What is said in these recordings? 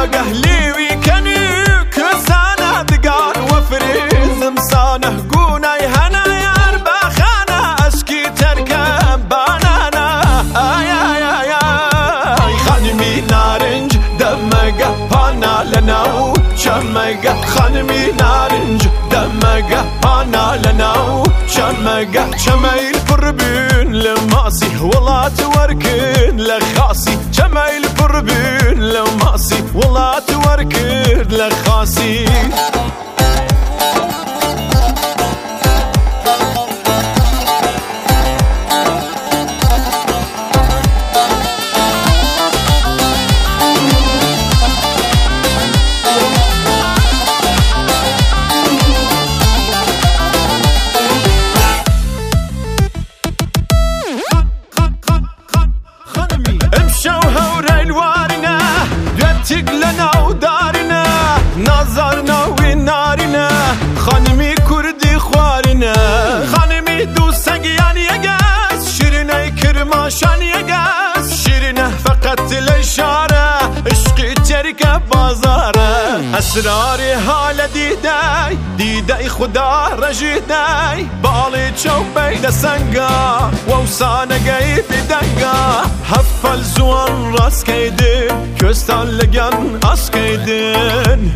قهلي ويكني كسانة دقار وفريز مسانه قوناي هنا يار باخانة أشكي تركب بانانا خانمي نارنج دمقه بانا لناو شمقه خانمي نارنج دمقه بانا لناو شمقه شمايل بربين لماسي والله توركن لخاسي شمايل بربين لماسي والله توركن لخاسي تقلنا ودارنا نظرنا ونارنا خانمي كردي خوارنا خانمي دوسك يعني يقاس شيرنا كرماشان يقاس شيرنا فقط الاشاره عشقي تركب بازاره اسراري حال ديداي ديداي خدا رجيداي بالي تشو بين سنگا ووسانه جاي بدنگا هفل زوان راس كيدن كستان لگن از كيدن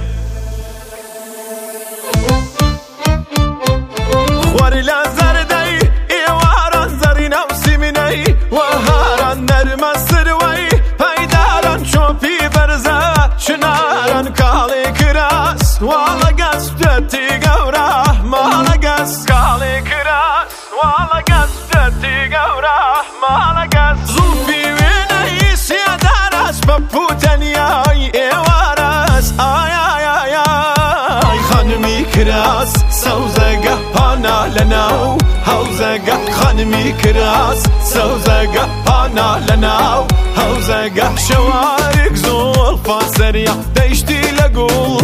خواري لا زردي ايواران زرين او سيميني وهاران نرمى سروي پيداران شوبي برزا شناران كالي كراس والا قاس جتي قورا مالا قاس كالي كراس والا قاس جتي قورا مالا قاس زوفي ويني سيادارس ببوتنياي ايوارس اي اي اي اي خانمي كراس سوزقه بانا لناو هوزقه خانمي كراس سوزقه بانا لناو هوزقه شوارق زول فاسرية ديشتي لقول